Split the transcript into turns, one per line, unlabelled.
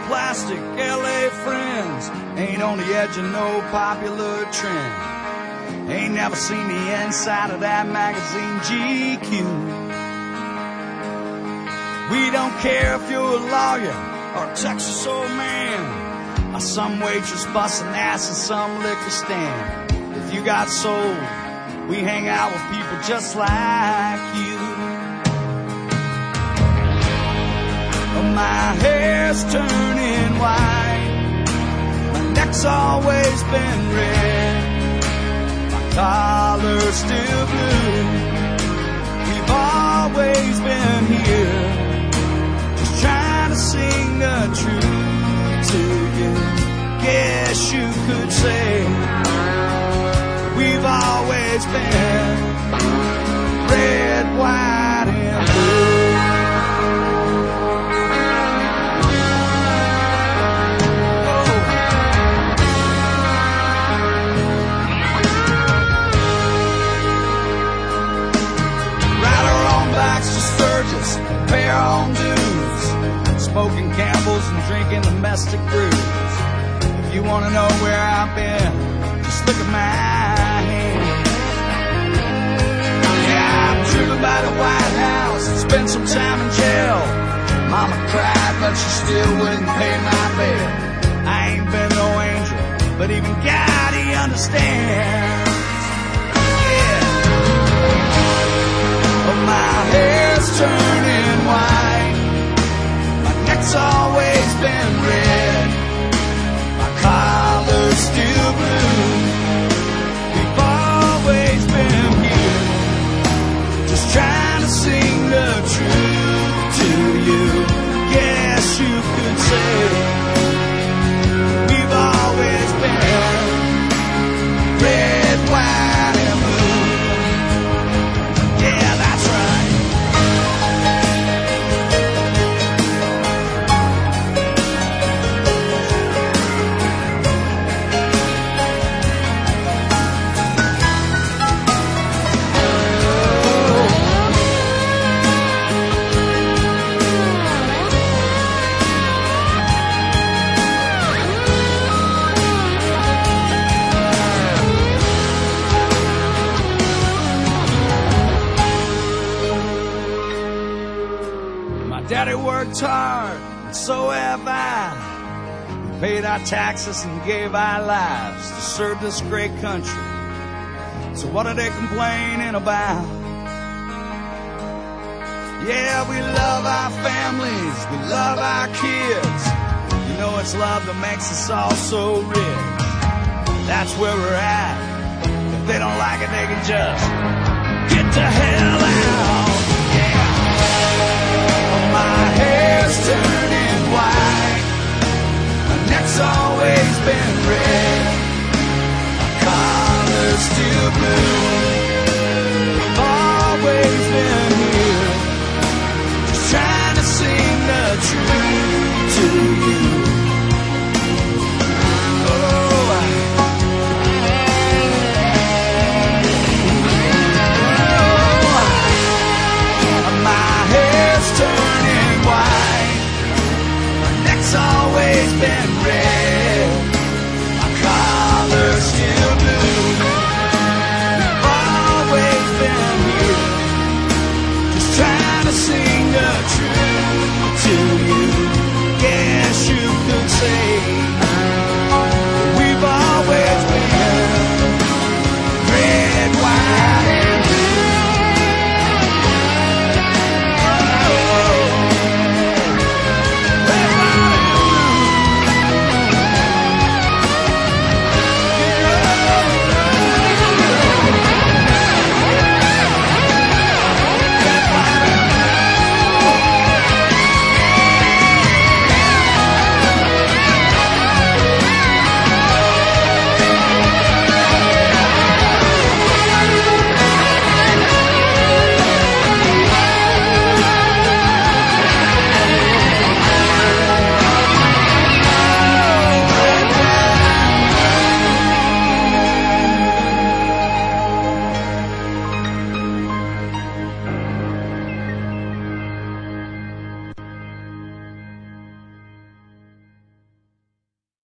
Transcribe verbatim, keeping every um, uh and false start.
plastic L A friends. Ain't on the edge of no popular trend. Ain't never seen the inside of that magazine G Q. We don't care if you're a lawyer or a Texas old man, or some waitress busting ass in some liquor stand. If you got soul, we hang out with people just like you. My hair's turning white, my neck's always been red, my collar's still blue. We've always been here, just trying to sing the truth to you. Guess you could say we've always been red, white, and blue. Pay our own dues, smoking Campbell's and drinking domestic brews. If you want to know where I've been, just look at my hand. Yeah, I've driven by the White House and spent some time in jail. Mama cried, but she still wouldn't pay my bail. I ain't been no angel, but even God, he understands. Yeah. But my hair's turning white, my neck's always been red, my collar's still blue. We've always been here, just trying to sing the truth to you. Guess you could say we've always been red, white, and blue. Yeah, that's right. Daddy worked hard, and so have I. We paid our taxes and gave our lives to serve this great country. So what are they complaining about? Yeah, we love our families, we love our kids. You know it's love that makes us all so rich. That's where we're at. If they don't like it, they can just get the hell out. My hair's turning white, my neck's always been red, my collar's still blue. We've always been here, just trying to sing the truth to you. Turning white, my neck's always been red.